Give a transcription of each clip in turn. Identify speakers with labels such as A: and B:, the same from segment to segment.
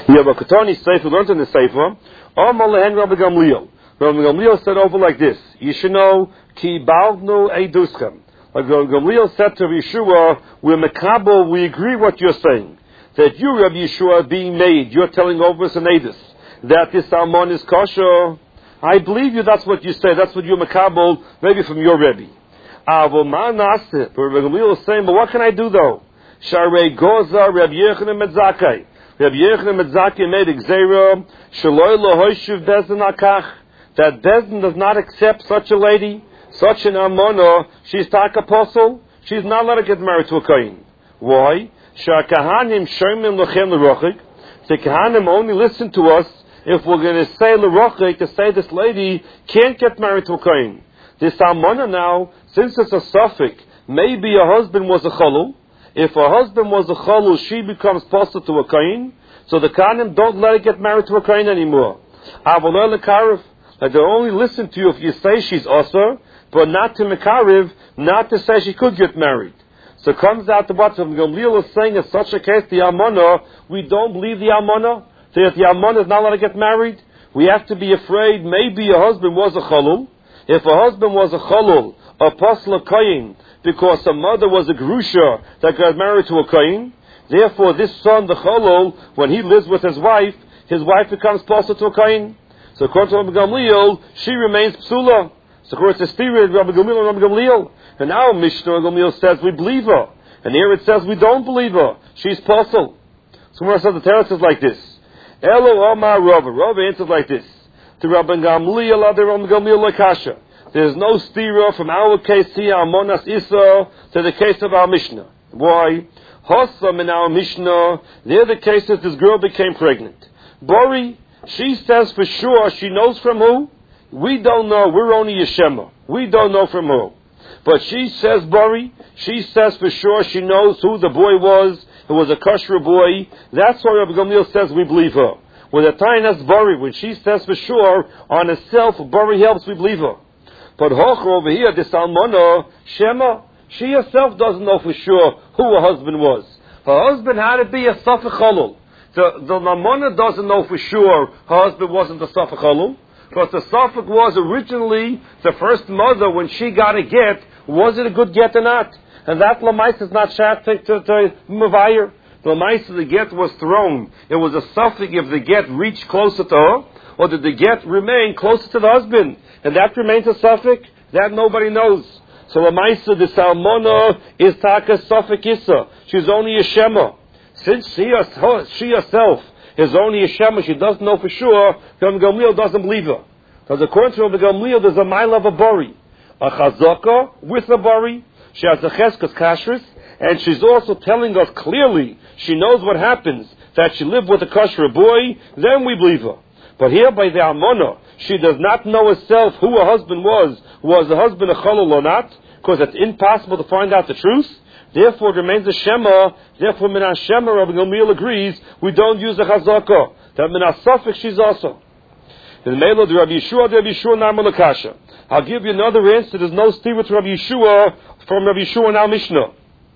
A: Yeah, but Katani Sefer learned in the Sefer, Amar lehen Rabbi Gamliel. Rabbi Gamliel said over like this, Yishano ki baldnu eiduschem. Like Rabbi Gamliel said to Yeshua, we're mekabel, we agree what you're saying. That you, Rabbi Yeshua, are being made. You're telling over us an edus that this almon is kosher. I believe you, that's what you say. That's what you're mekabel, maybe from your Rebbe. But Rabbi Gamliel is saying, but what can I do though? Sharei goza Rabbi Yechanan Medzakai. Rabbi Yechanan Medzakai made Gzeira, Shaloi lohoishiv bezin akach, that Bezin does not accept such a lady, such an almana, she's tak apostle, she's not allowed to get married to a kohen. Why? Sha'kahanim shomin lochem l'rochik. The kahanim only listen to us if we're going to say l'rochik, to say this lady can't get married to a kohen. This almana now, since it's a suffix, maybe a husband was a chalul. If a husband was a chalul, she becomes apostle to a kohen. So the kahanim don't let her get married to a kohen anymore. Avoleh lekarif. That they'll only listen to you if you say she's osur, but not to mekariv, not to say she could get married. So it comes out to what Gamliel is saying in such a case, the almana, we don't believe the almana, that the almana is not allowed to get married. We have to be afraid maybe a husband was a chalul. If a husband was a chalul, a apostle of kohen, because a mother was a grusha that got married to a kohen, therefore this son, the chalul, when he lives with his wife becomes apostle to a kohen. So according to Rabbi Gamliel, she remains psula. So according to Stira, Rabbi Gamliel and Rabbi Gamliel. And now Mishnah Gamliel says we believe her. And here it says we don't believe her. She's apostle. So where says the Teretz is like this. Elo Amar Rava. Rava answers like this. To Rabbi Gamliel, other Rabbi Gamliel Lakasha. There's no stira from our case here, Amonas Issa, to the case of our Mishnah. Why? Hossam in our Mishnah, there the case is this girl became pregnant. Bori, she says for sure she knows from who? We don't know. We're only Yeshema. We don't know from who. But she says, Bori, she says for sure she knows who the boy was. It was a kosher boy. That's why Rabbi Gamliel says we believe her. When the time has Bori, when she says for sure on herself, Bori helps, we believe her. But Hocher over here, this Almana, Shema, she herself doesn't know for sure who her husband was. Her husband had to be a Safek Chalul. The Almana doesn't know for sure her husband wasn't a Safek Chalul. Because the Safek was originally the first mother when she got a get, was it a good get or not? And that Lamais is not shat to Mavayir. The Lamais of the get was thrown. It was a Safek if the get reached closer to her, or did the get remain closer to the husband? And that remains a Safek? That nobody knows. So Lamais of the Salmona is Taka Safek Issa. She's only a Shema. Since she herself is only a Shema, she doesn't know for sure, Rabbi Gamliel doesn't believe her. Because according to Rabbi Gamliel, there's a mile of a Bori. A Chazaka with a Bori. She has a Cheskas Kashrus. And she's also telling us clearly, she knows what happens, that she lived with a kosher boy, then we believe her. But here by the Almana, she does not know herself who her husband was the husband a Chalul or not, because it's impossible to find out the truth. Therefore, it remains a Shema. Therefore, Minas Shema, Rabbi Gamliel agrees, we don't use a Chazaka. That Minas Safek, she's also. In the Melo, the Rabbi Yeshua, Narma Lakasha. I'll give you another answer. There's no stira to Rabbi Yeshua from Rabbi Yeshua in our Mishnah.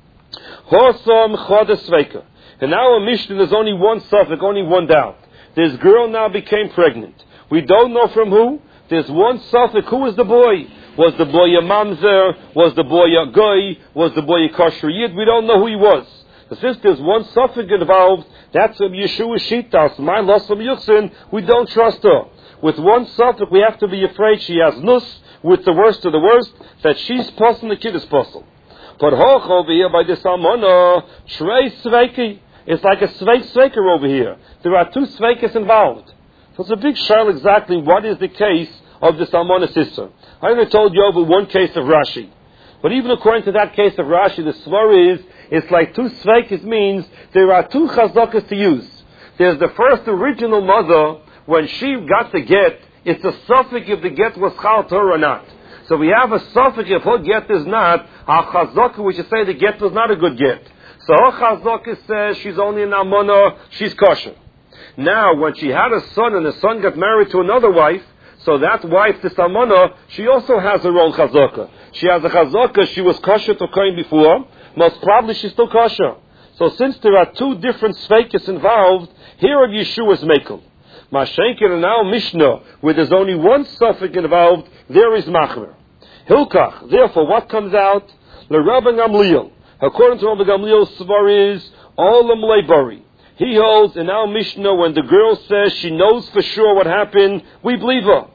A: Hosam Chodes Sveika. In our Mishnah, there's only one Safek, only one doubt. This girl now became pregnant. We don't know from who. There's one Safek. Who was the boy? Was the boy a mamzer? Was the boy a goy? Was the boy a kosher yid? We don't know who he was. But since there's one Safek involved, that's a Yeshua Shitas. My loss of Yuchsin, we don't trust her. With one Safek, we have to be afraid she has nus, with the worst of the worst, that she's possible, the kid is possible. But hoch over here by this Almana, Trey Sveiki. It's like a Sveiker over here. There are two Sveikers involved. So it's a big shayla exactly what is the case of this Almana sister. I already told you over one case of Rashi. But even according to that case of Rashi, the svar is, it's like two Sveikers means there are two Chazakas to use. There's the first original mother, when she got the get, it's a suffix if the get was Chal Torah or not. So we have a suffix if her get is not, a Chazaka, we should say the get was not a good get. So her Chazaka says she's only an Almana, she's kosher. Now, when she had a son and the son got married to another wife, so that wife, this Almana, she also has her own Chazaka. She has a Chazaka, she was kosher to Kohen before, most probably she's still kosher. So since there are two different sveikis involved, here Rabbi Yeshua is mekel. Mashenkin and now Mishnah, where there's only one suffix involved, there is machmer. Hilkach, therefore what comes out? L'Rabbi Gamliel. According to Rabbi Gamliel's svar is, Olam Leibari. He holds in our Mishnah when the girl says she knows for sure what happened, we believe her.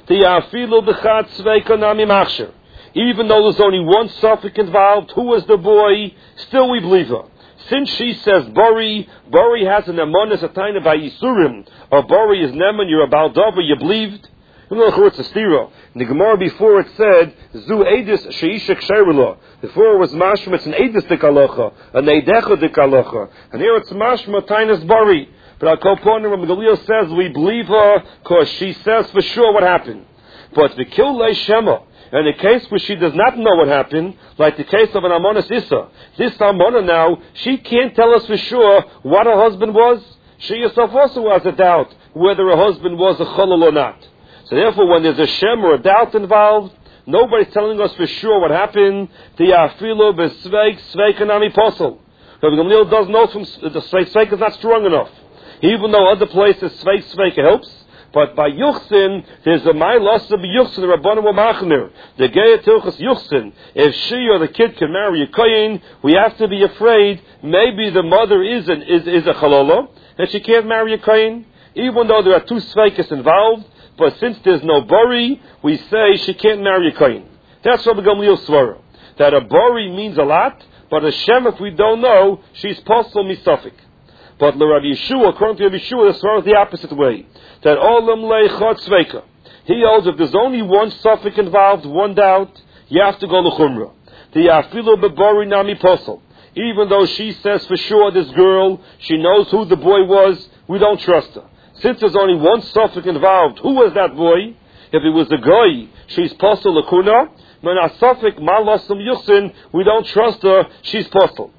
A: Even though there's only one suffix involved, who was the boy, still we believe her. Since she says Bori has an emunas atayna by Yisurim, or Bori is Neman, you're about Dover, you believed. You know it's a stira. In the Gemara before it said, Zu Eidis Sheisha Ksherula. Before it was mashma, it's an Eidis Dikalocha, an Eidecha Dikalocha. And here it's mashma Tainas Bori. But our co-partner Rabbi Gamliel says we believe her because she says for sure what happened. But the Kilei Shema, in a case where she does not know what happened, like the case of an Amonis Issa, this Amona now, she can't tell us for sure what her husband was. She herself also has a doubt whether her husband was a Cholol or not. So therefore, when there's a Shem or a doubt involved, nobody's telling us for sure what happened. The Afilo Besveik Sveikanami Posel. Rabbi Gamliel doesn't know from the Sveik is not strong enough. Even though other places Sveik helps, but by Yuchsin, there's a Mailas of Yuchsin, the Rabbanim wa Machmir, the Geya Tilchas Yuchsin. If she or the kid can marry a Koyin, we have to be afraid maybe the mother is a Chalala, and she can't marry a Koyin, even though there are two Sveikis involved, but since there's no Bori, we say she can't marry a Koyin. That's Rabbi Gamliel's svara. That a Bori means a lot, but a Shem, if we don't know, she's postal misafik. But Rabbi Yeshua, according to Rabbi Yeshua, the svara is the opposite way. That Olam Leichot Sveika. He holds if there's only one suffix involved, one doubt, you have to go to Chumrah. The Afilu Bebori Nami Posel. Even though she says for sure this girl, she knows who the boy was, we don't trust her. Since there's only one suffix involved, who was that boy? If it was a guy, she's Posel Lakuna. When a suffix Malosum Yusin, we don't trust her, she's Posel.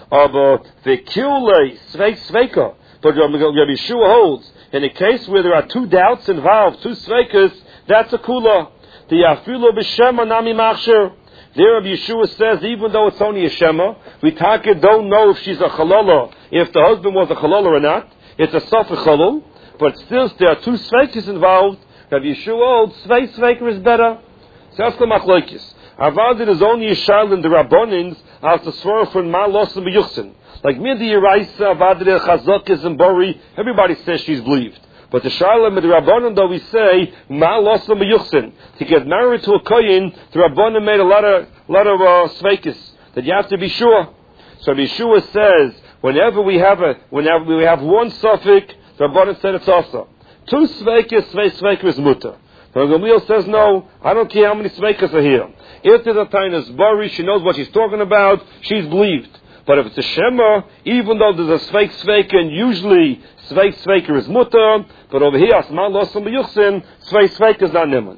A: But the Kilei Sveika. But Rabbi Yeshua holds, in a case where there are two doubts involved, two sveikas, that's a kula. The Afilu B'Shema Nami Machsher. There Rabbi Yeshua says, even though it's only a Shema, we don't know if she's a Chalala, if the husband was a Chalala or not. It's a Safek Chalal, but still there are two sveikas involved. Rabbi Yeshua holds, Sveika is better. So that's the Machlokes. Avad it is only a Shal in the Rabbonins, as the Svar from Malos and B'Yuchsin. Like Midi Yeraisa, Vadre, Chazakis, and Bori, everybody says she's believed. But the Sharlam and the Rabbanon, though we say, Ma'alos Yuchsin. To get married to a Koyin, the Rabbanon made a lot of sveikis, that you have to be sure. So Yeshua says, whenever we have one suffix, the Rabbanon said it's also. Two sveikis is mutter. So Gamliel says, no, I don't care how many sveikas are here. If there's a Tainas Bori, she knows what she's talking about, she's believed. But if it's a Shema, even though there's a Sveika, and usually Sveika is mutter, but over here, Asman Losam B'Yuchsin, Sveika is not Niman.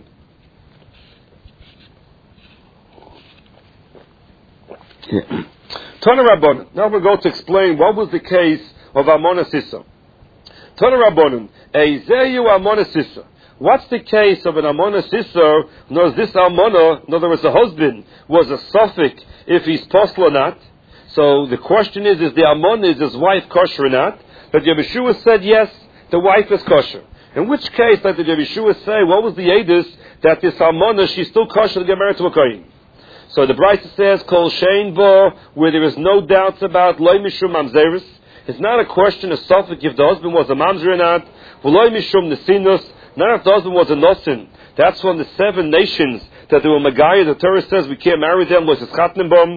A: Tana Rabbanon. Now we're going to explain what was the case of Amona Sissa. Tana Rabbanon, Eizeyu Amona Sissa. What's the case of an Amona Sissa? Knows this Amona, in other words, the husband was a suffix if he's postal or not. So the question is the Amon, is his wife kosher or not? But Yeshua said yes, the wife is kosher. In which case, like the Yeshua say, what was the edus that this Amona, she's still kosher to get married to a kohen? So the Brisa says, Kol Shein Bo, where there is no doubts about Loi Mishum Mamzeris. It's not a question of suffix if the husband was a Mamzer or not. Loi Mishum Nesinus, not if the husband was a Nosin. That's one of the 7 nations that there were Magaya. The Torah says we can't marry them, Los Eschatnim Bom.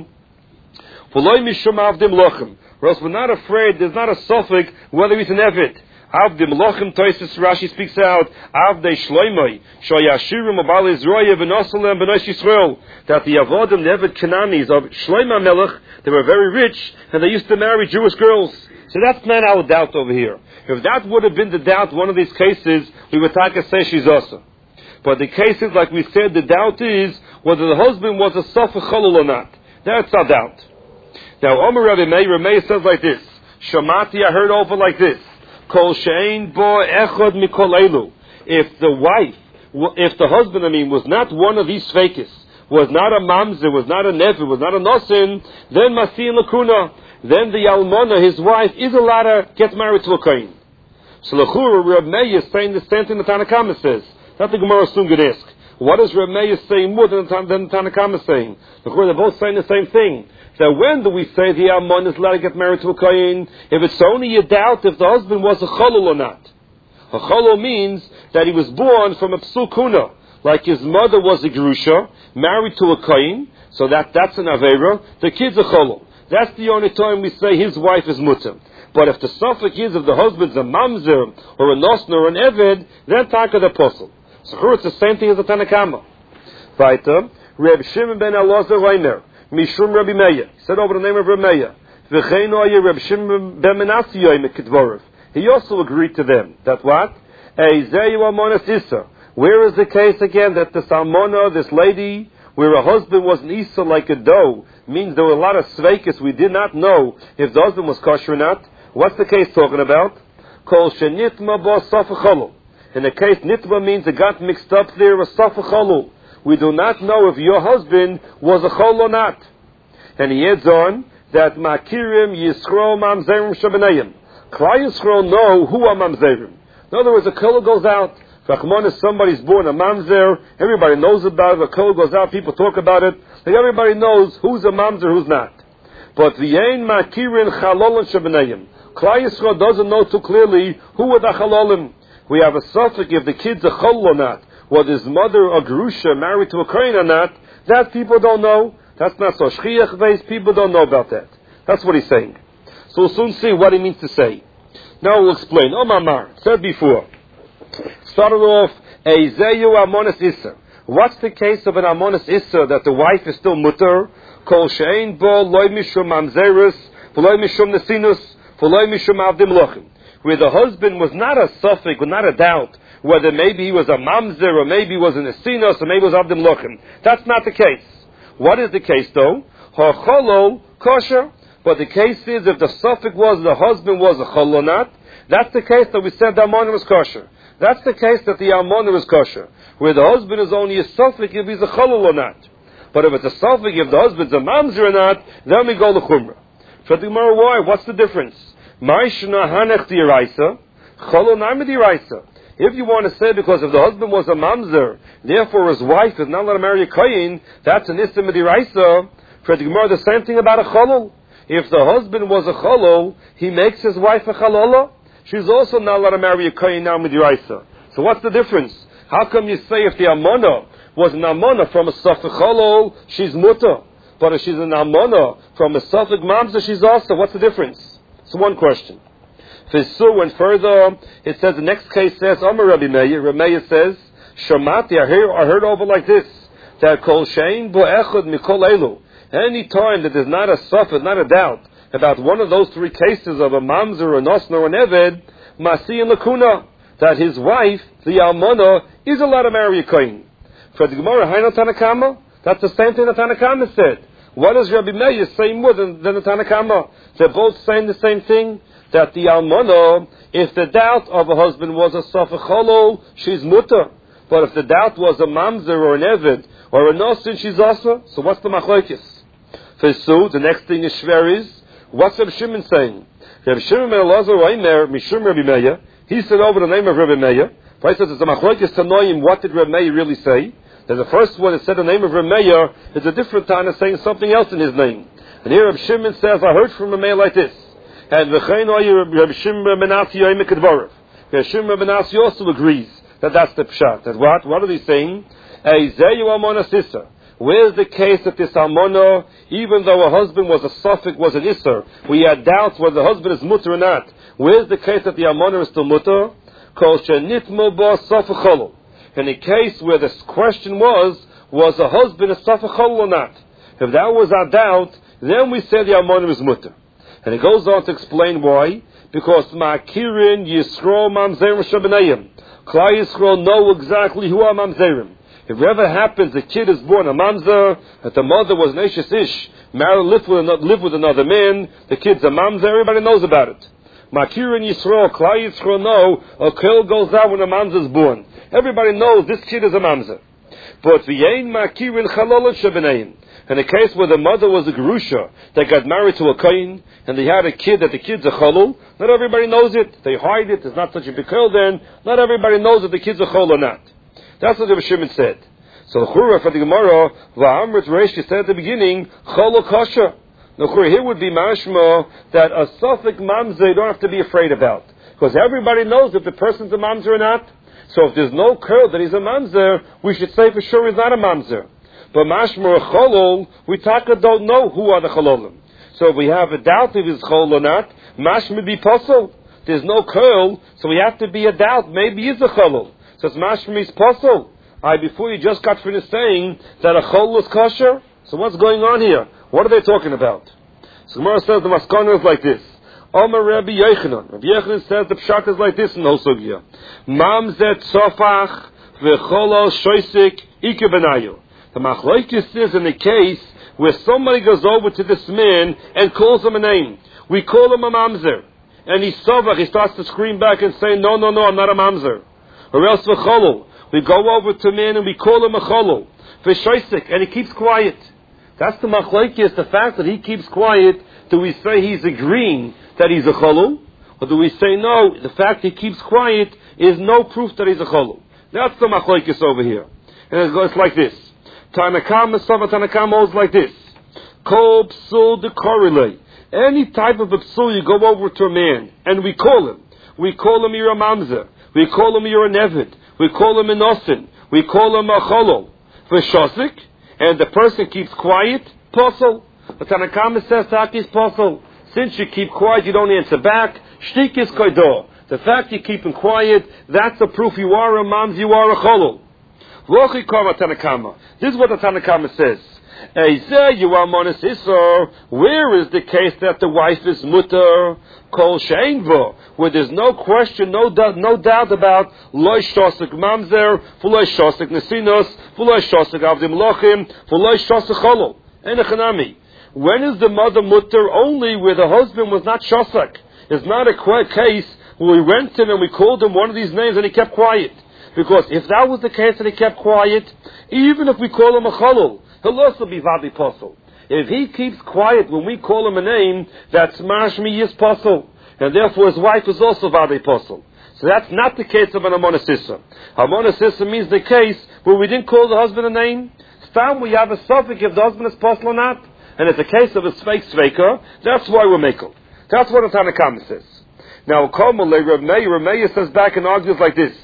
A: Whereas we're not afraid, there's not a suffix whether he's an Eved. Avdim Lochem Toises Rashi speaks out, Avdei Shloimoi, Shoyashirim Abal Izroya V'nosalem B'nois Yisrael, that the Avodim, the Eved Cananis of Shloima Melech, they were very rich, and they used to marry Jewish girls. So that's not our doubt over here. If that would have been the doubt, one of these cases, we would say she's also. But the cases, like we said, the doubt is whether the husband was a Safek Chalul or not. That's our doubt. Now, Omer Rabbi Meir says like this, Shamati, I heard over like this, Kol she'ein bo echad mikol elu. If the husband, was not one of these sveikis, was not a mamzer, was not a nevi, was not a nosin, then masin lakuna. then the almana, his wife, is allowed to get married to a kohen. So l'chura, Reb Meir is saying the same thing the Tanna Kama says. That the Gemara soon could ask. What is Reb Meir saying more than the Tanna Kama saying? L'chura, they're both saying the same thing. So when do we say the almana is allowed to get married to a kohen? If it's only a doubt if the husband was a cholol or not. A cholol means that he was born from a psul kuna, like his mother was a gerusha, married to a kohen, so that's an avera. The kid's a cholol. That's the only time we say his wife is mutter. But if the suffix is if the husband's a mamzer or a nosner or an eved, then taka the apostle. So it's the same thing as the Tanna Kama. Weiter, Reb Shimon ben Elazar Reimer, Mishum Rabbi Meir. He said over the name of Rabbi Meir. V'chein oye Reb Shimon ben Menashe yoyim ketvorev. He also agreed to them that what? Eizeyu almonas issa. Where is the case again that this almona, this lady, where a husband was an issa like a dough, means there were a lot of sveikas. We did not know if the husband was kosher or not. What's the case talking about? Kol shenitma bo safa cholul. In the case, nitma means it got mixed up there with safa cholul. We do not know if your husband was a chol or not. And he adds on that makirim yisro mamzerim shabanayim. Klai Yisrael know who are mamzerim. In other words, a kol goes out. If somebody's born a mamzer, everybody knows about it. A kol goes out, people talk about it. Like everybody knows who's a mamzer, who's not. But v'yein makirin chalolin shabanayim. Klai Yisrael doesn't know too clearly who are the chalolim. We have a suffix if the kid's a chol or not, whether his mother or gerusha married to a kohen or not. That people don't know. That's not so shchiach based. People don't know about that. That's what he's saying. So we'll soon see what he means to say. Now we'll explain. Mamar said before. Started off Eizeyu almonas issa. What's the case of an almonas issa that the wife is still mutter? Kol she'ein bo loy mishum mamzerus, v'loy mishum nesinus, v'loy mishum avdim lochim. Where the husband was not a suffix, not a doubt, whether maybe he was a mamzer, or maybe he was a nesinus, or maybe he was avdim lochim. That's not the case. What is the case though? Ha'cholo kosher. But the case is if the suffix was the husband was a chol or not, that's the case that we said the almana was kosher. That's the case that the almana was kosher. Where the husband is only a suffix if he's a chol or not. But if it's a suffix if the husband's a mamzer or not, then we go to chumrah. So the Gemara, why? What's the difference? Ma'ishna hanech diraisa, chol nami diraisa. If you want to say because if the husband was a mamzer, therefore his wife is not allowed to marry a kohen, that's an issim diraisa. For the Gemara, the same thing about a cholol. If the husband was a cholol, he makes his wife a chalola. She's also not allowed to marry a kohen now midiraisa. So what's the difference? How come you say if the almana was an almana from a safek cholol, she's mutter, but if she's an almana from a safek mamzer, she's also? What's the difference? It's one question. Fisu went further. It says the next case says Amar Rabbi Meir. Rabbi Meir says Shamati. I heard over like this that kol shein bo echad mikol elu. Any time that there's not a suffer, not a doubt about one of those three cases of a mamzer, a nosner, or an eved, masi and lakuna, that his wife, the almana, is allowed to marry a kohen. For the Gemara, Haino Tanna Kama, that's the same thing the Tanna Kama said. What does Rabbi Meir say more than the Tanna Kama? They're both saying the same thing, that the almana, if the doubt of a husband was a safek cholol, she's mutter. But if the doubt was a mamzer or an eved or a nosrin, she's also. So what's the machlokes? Fesu, the next thing is shveris. What's Reb Shimon saying? Reb Shimon ben Elazar Reimer, Mishum Rabbi Meir. He said over the name of Rabbi Meir. First, it's a machlokes to know him. What did Rabbi Meir really say? There's the first one that said the name of Rabbi Meir is a different time of saying something else in his name. And here Reb Shimon says, I heard from Rabbi Meir like this. And v'chein oye Reb Shimon ben Menashe yoyim kedvorev. Reb Shimon ben Menashe also agrees that that's the pshat. That what? What are they saying? Eizeyu almonas issa. Where's the case that this almana, even though her husband was a suffix, was an isser, we had doubts whether the husband is mutter or not. Where's the case that the almana is still mutter? Kol shenitmo bo safek cholol. In the case where the question was the husband a safek cholol or not? If that was our doubt, then we say the almana is mutter. And it goes on to explain why. Because ma'kirin yisro mamzerim shabanayim. Klai Yisrael know exactly who are mamzerim. If it ever happens a kid is born a mamzer, that the mother was an Eshes Ish, lived with another man, the kid's a mamzer, everybody knows about it. Makir and Yisrael, Klai Yisrael know, a kill goes out when a mamzer is born. Everybody knows this kid is a mamzer. But v'yein makir in chalol shabenein. In a case where the mother was a gerusha, they got married to a kohen, and they had a kid, that the kid's a cholul, not everybody knows it. They hide it. It's not such a big deal then. Not everybody knows that the kid's a chol or not. That's what the Shimon said. So the Chura for the Gemara, Va'amrit Reish said at the beginning, chol or kosher. The Chura here would be mashma that a suffix mamzer you don't have to be afraid about. Because everybody knows if the person's a mamzer or not. So if there's no curl that he's a mamzer, we should say for sure he's not a mamzer. But mashma a cholol, we don't know who are the chololim. So if we have a doubt if he's chol or not, mashma be posel. There's no curl, so we have to be a doubt. Maybe he's a cholol. So it's mashma is posel. Before you just got finished saying that a chol is kosher. So what's going on here? What are they talking about? So Gemara says the maskana is like this. Omer Rabbi Yochanan. Rabbi Yochanan says the pshat is like this in the whole sugya. Mamzet tzofach v'cholo shoisik ike benayu. The machlokes is in the case where somebody goes over to this man and calls him a name. We call him a mamzer. And he's sovach, he starts to scream back and say, no, I'm not a mamzer. Or else v'cholo. We go over to a man and we call him a cholo. V'shoisik, and he keeps quiet. That's the machlokes, the fact that he keeps quiet. Do we say he's agreeing that he's a cholo? Or do we say no, the fact he keeps quiet is no proof that he's a cholo? That's the machlokes over here. And it goes like this. Tanakama holds like this. Kol psul de korele. Any type of a psul, you go over to a man and we call him. We call him you're a mamzer. We call him you're a nevid. We call him a nosin. We call him a cholo. V'shosik. And the person keeps quiet. Posel. The Tanakama says that is posel. Since you keep quiet, you don't answer back. Shtik is koidor. The fact you keep him quiet, that's a proof you are a mamzer, you are a cholo. This is what the Tanakama says. Where is the case that the wife is mutter? Kol she'envo, where there's no question, no doubt about loy shosik mamzer, v'loy shosik nesinos, v'loy shosik avdim lochim, v'loy shosik cholol. Enechanami. When is the mother mutter? Only where the husband was not shosik. It's not a case where we went to him and we called him one of these names and he kept quiet. Because if that was the case that he kept quiet, even if we call him a cholol, he'll also be vadi posel. If he keeps quiet when we call him a name, that's mashmi is posel. And therefore his wife is also vadi posel. So that's not the case of an amonasissa. Amonasissa means the case where we didn't call the husband a name. Stam we have a suffix if the husband is posel or not. And it's a case of a sveika, that's why we're makel. That's what the Tanakama says. Now, Rav Meir says back and argues like this.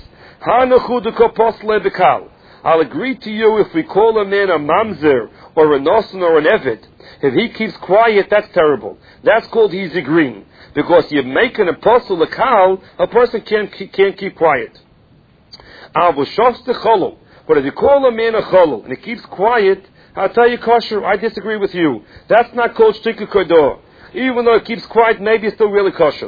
A: I'll agree to you if we call a man a mamzer or a nosen or an evid. If he keeps quiet, that's terrible. That's called he's agreeing. Because you're making an apostle a kal, a person can't keep quiet. But if you call a man a cholol and he keeps quiet, I'll tell you kosher, I disagree with you. That's not called shtiku kodor. Even though it keeps quiet, maybe it's still really kosher.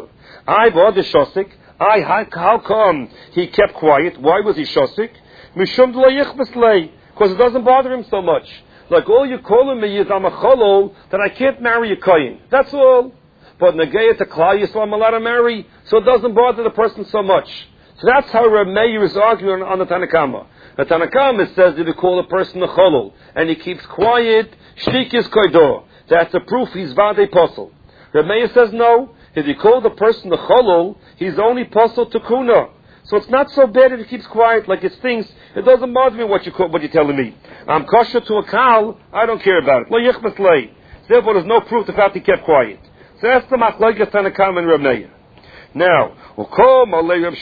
A: How come he kept quiet? Why was he shosik? Because it doesn't bother him so much. Like all you're calling me is I'm a cholol, that I can't marry a kohen. That's all. But negayat a klal yisrael I'm allowed to marry, so it doesn't bother the person so much. So that's how Rav Meir is arguing on the Tanakama. The Tanakama says if you call a person a cholol and he keeps quiet, shtik is koidor. That's a proof he's vade posel. Rav Meir says no. If you call the person a cholol, he's only posel to kuna. So it's not so bad if he keeps quiet like it stinks. It doesn't bother me what you're telling me. I'm kosher to a kal, I don't care about it. Lo yichmas lei. Therefore there's no proof the fact he kept quiet. So that's the machlokes Tanakama and Rav Meir. Now, Rav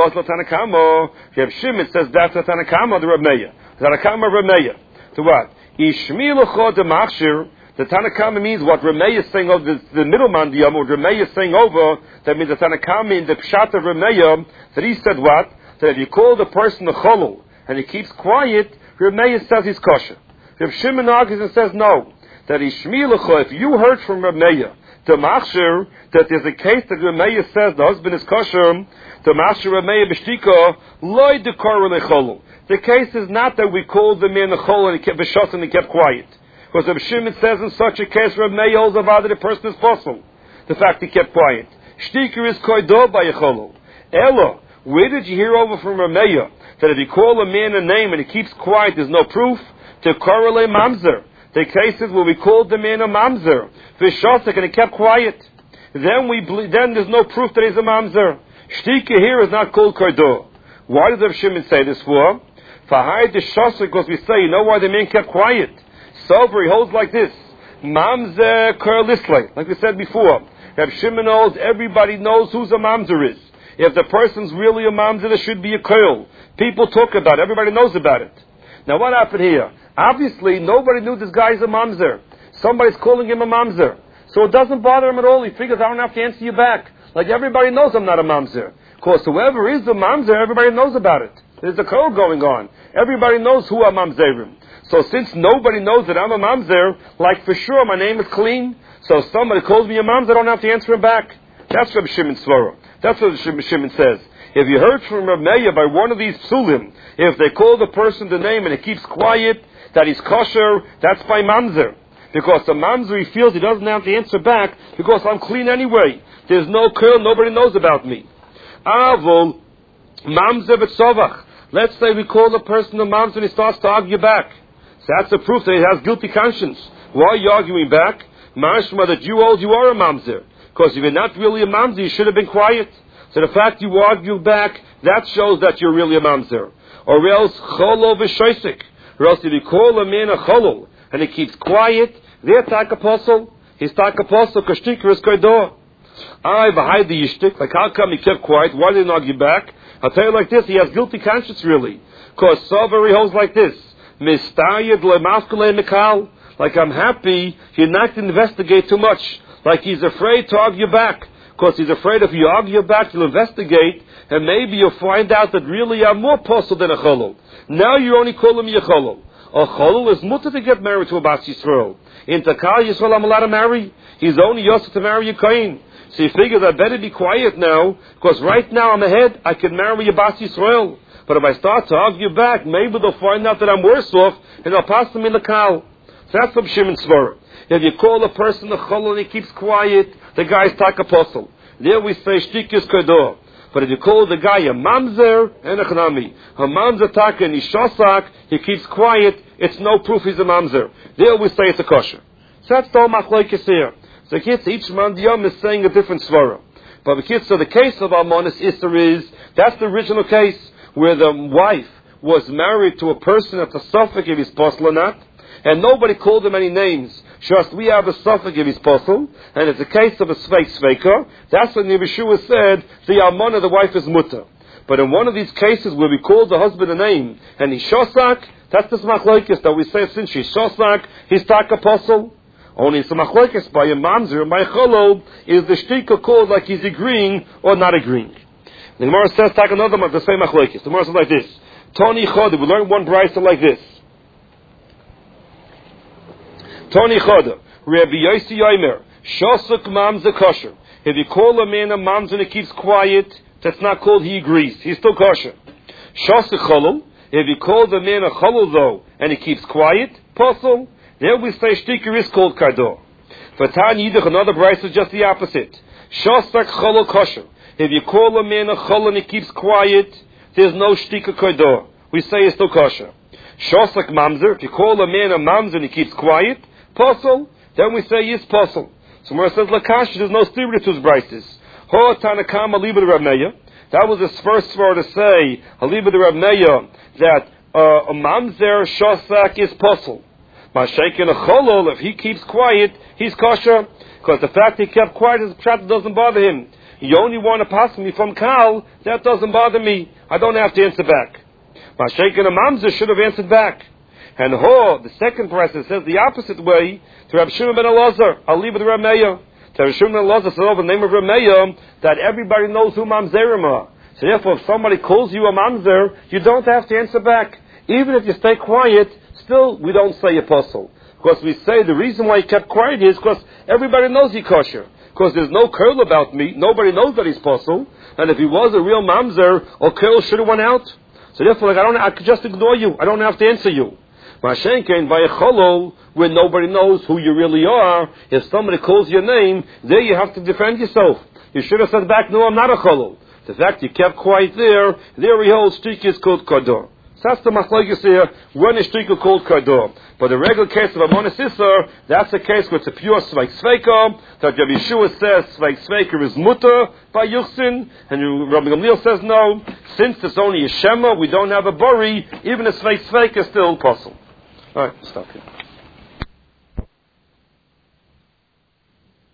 A: Shimon says that's the Tanakama, the Rav Meir. Tanakama Rav Meir. To what? Ishmilucho de machshir. The Tanakama means what Rav Meir is saying over the middleman, the what Rav Meir is saying over, that means the Tanakama in the pshat of Rav Meir, that he said what? That if you call the person a cholol, and he keeps quiet, Rav Meir says he's kosher. Rav Shimon argues and says no. That Ishmilucho, if you heard from Rav Meir, the machshir, that there's a case that Rav Meir says the husband is kosher, the machshir Rav Meir b'shtika, loy dekor lecholol. The case is not that we called the man a chol and he kept b'shos and he kept quiet. Because Rav Shimon says in such a case, Rav Meir holds about the person is possible. The fact he kept quiet. Shtiker is koidor by a cholol. Ella, where did you hear over from Rav Meir that if you call a man a name and he keeps quiet, there's no proof? To korele mamzer. the cases where we called the man a mamzer, v'shosek, and he kept quiet. Then there's no proof that he's a mamzer. Shtika here is not called kardor. Why does Rav Shimon say this for? For the shosek, because we say, you know why the man kept quiet? Sober, he holds like this. Mamzer kurlislay, like we said before. Rav Shimon knows, everybody knows who's a mamzer is. If the person's really a mamzer, there should be a curl. People talk about it. Everybody knows about it. Now what happened here? Obviously, nobody knew this guy's a mamzer. Somebody's calling him a mamzer. So it doesn't bother him at all. He figures, I don't have to answer you back. Like everybody knows I'm not a mamzer. Of course, whoever is the mamzer, everybody knows about it. There's a code going on. Everybody knows who I'm mamzerim. So since nobody knows that I'm a mamzer, like for sure my name is clean, so if somebody calls me a mamzer, I don't have to answer him back. That's Reb Shimon's svara. That's what Shimon says. If you heard from Reb Meir by one of these psulim, if they call the person the name and he keeps quiet, that he's kosher, that's by mamzer. Because the mamzer, he feels he doesn't have to answer back, because I'm clean anyway. There's no curl, nobody knows about me. Avol, mamzer v'tzovach. Let's say we call the person a mamzer and he starts to argue back. So that's a proof that he has guilty conscience. Why are you arguing back? Mashma, that you hold you are a mamzer. Because if you're not really a mamzer, you should have been quiet. So the fact you argue back, that shows that you're really a mamzer. Or else, cholol v'shoisik. Or else if you call a man a cholol, and he keeps quiet, they're tak apostle. He's tak apostle, kashtikar is koidor. I behind the yishtik, like how come he kept quiet? Why didn't he argue back? I'll tell you like this, he has guilty conscience really. Because Sover, he holds like this. Mistayed le'mafkele mikal. Like I'm happy, he not investigate too much. Like he's afraid to argue back. Because he's afraid if you argue back, you'll investigate, and maybe you'll find out that really I'm more apostle than a cholol. Now you're only calling me a cholol. A cholol is mutter to get married to a Bas Yisrael. In Takal Yisrael, I'm allowed to marry. He's only yosef to marry a kohen. So he figures I better be quiet now, because right now I'm ahead, I can marry a Bas Yisrael. But if I start to argue back, maybe they'll find out that I'm worse off, and they'll pass them in the kal. So that's what Shimon svara. If you call a person a cholol and he keeps quiet, the guy's tak apostle. There we say shtikis kodor. But if you call the guy a mamzer and a chnami, a mamzer tak and ishosak, he keeps quiet, it's no proof he's a mamzer. There we say it's a kosher. So that's the whole machlokes here. So each man diyam is saying a different svara. But the case of Almonis Isser is, that's the original case where the wife was married to a person at the suffix if he's possible or not, and nobody called him any names. Just we have a suffix if he's possible, and it's a case of a sveika. That's when the Yeshua said the almana, the wife, is mutter. But in one of these cases where we call the husband a name and he's shosak, that's the machlokes that we say since he's shosak, he's tak apostle. Only it's a machlokes by a mamzer and by a cholol is the shtika called like he's agreeing or not agreeing. The Gemara says tak another the same machlokes. The Gemara says like this: Tony Chodev. We learn one brayso like this. Tony Chodev. Rabbi Yossi Yomer. Shosuk mamzer kosher. If you call a man a mamzer and he keeps quiet, that's not called he agrees. He's still kosher. Shosuk cholol. If you call the man a cholol though and he keeps quiet, posel. There we say shtiker is called kardor. For Tan Yidich, another brayso is just the opposite. Shosak cholol kosher. If you call a man a chol and he keeps quiet, there's no shtika koidor. We say it's still kosher. Shosak mamzer, if you call a man a mamzer and he keeps quiet, posel, then we say yes posel. So where it says lakash, there's no theory to his brises. Ho tanakam aliba de Reb Meir. That was his first word to say, aliba de Reb Meir, that a mamzer shosak is posel. Mashaken a cholol, if he keeps quiet, he's kosher. Because the fact he kept quiet doesn't bother him. You only want to pass me from Kal, that doesn't bother me. I don't have to answer back. Mashaken a mamzer should have answered back. And the second person says the opposite way to Reb Shimon ben Elazar. I'll leave it to Reb Meir. To Reb Shimon ben Elazar says over the name of Reb Meir that everybody knows who mamzerim are. So therefore, if somebody calls you a mamzer, you don't have to answer back. Even if you stay quiet, still we don't say apostle. Because we say the reason why he kept quiet is because everybody knows he's kosher. Because there's no curl about me. Nobody knows that he's apostle. And if he was a real mamzer, or curl should have went out. So therefore, I could just ignore you. I don't have to answer you. Mashenkein by a cholol, where nobody knows who you really are, if somebody calls your name, there you have to defend yourself. You should have said back, no, I'm not a cholol. The fact you kept quiet there he holds shtik is called kodor. So that's the machlokes here, when is shtrika called kardor. But the regular case of Amonis Isser, that's a case where it's a pure Sveik Sveika, that Rabbi Yeshua says Sveik Sveika is mutter by Yuchsin, and Rabbi Gamliel says no, since it's only a Shema, we don't have a Bori, even a Sveik Sveika is still possible. Alright, stop here.